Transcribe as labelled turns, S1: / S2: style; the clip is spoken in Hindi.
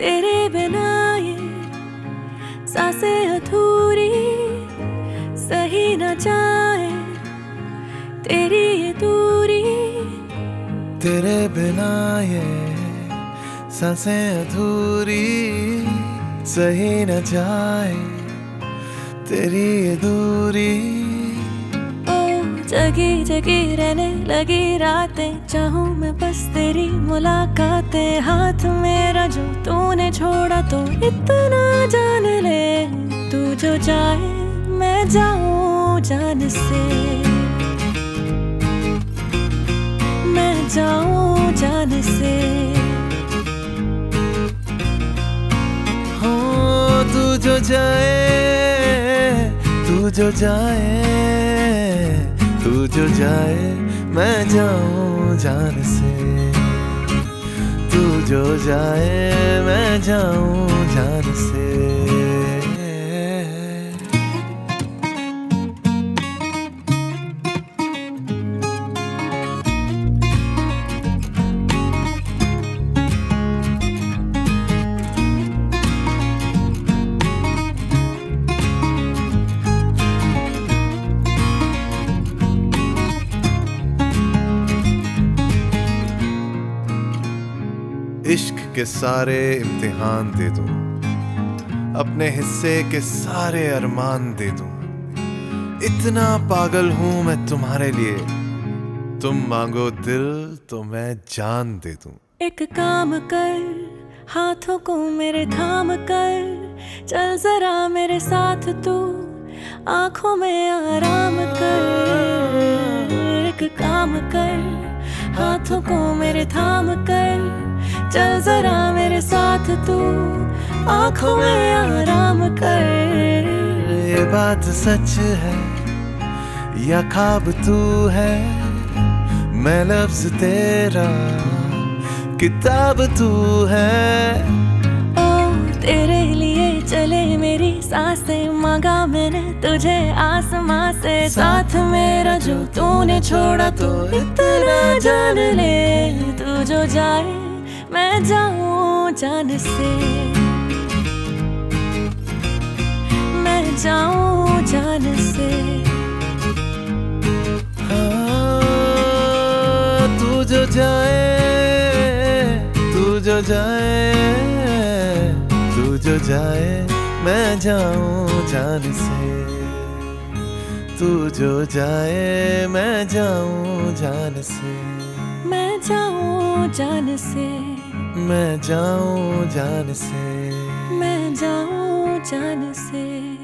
S1: तेरे बिना ये सांसें अधूरी, सही न जाए तेरी ये दूरी।
S2: तेरे बिना ये सांसें अधूरी, सही न जाए तेरी ये दूरी।
S1: ओ जगी जगी रहने लगी रातें, चाहूं मैं बस तेरी मुलाकातें। हाथ मेरा जो तूने छोड़ा तो इतना जान ले, तू जो जाए मैं जाऊं जान से, मैं जाऊं जान से।
S2: हो तू जो जाए, तू जो जाए, तू जो जाए मैं जाऊं जान से। तू जो जाए मैं जाऊं जान से। इश्क के सारे इम्तिहान दे दूं, अपने हिस्से के सारे अरमान दे दूं। इतना पागल हूं मैं तुम्हारे लिए, तुम मांगो दिल तो मैं जान दे दूं।
S1: एक काम कर, हाथों को मेरे थाम कर, चल जरा मेरे साथ तू, आंखों में आराम कर। एक काम कर, हाथों को मेरे थाम कर, चल जरा मेरे साथ तू, आंखों में आराम कर।
S2: ये बात सच है या ख्वाब तू है, मैं लफ्ज तेरा, किताब तू है।
S1: ओ तेरे लिए चले मेरी सांसें, मांगा मैंने तुझे आसमां से। साथ मेरा जो तूने छोड़ा तो इतना जान ले, तू जो जाए मैं जाऊं जान से, मैं जाऊं जान से।
S2: हाँ, तू जो जाए, तू जो जाए, तू जो जाए मैं जाऊं जान से। तू जो जाए मैं जाऊं जान से।
S1: मैं जाऊं जान से,
S2: मैं जाऊं जान से।
S1: मैं जाऊं जान से।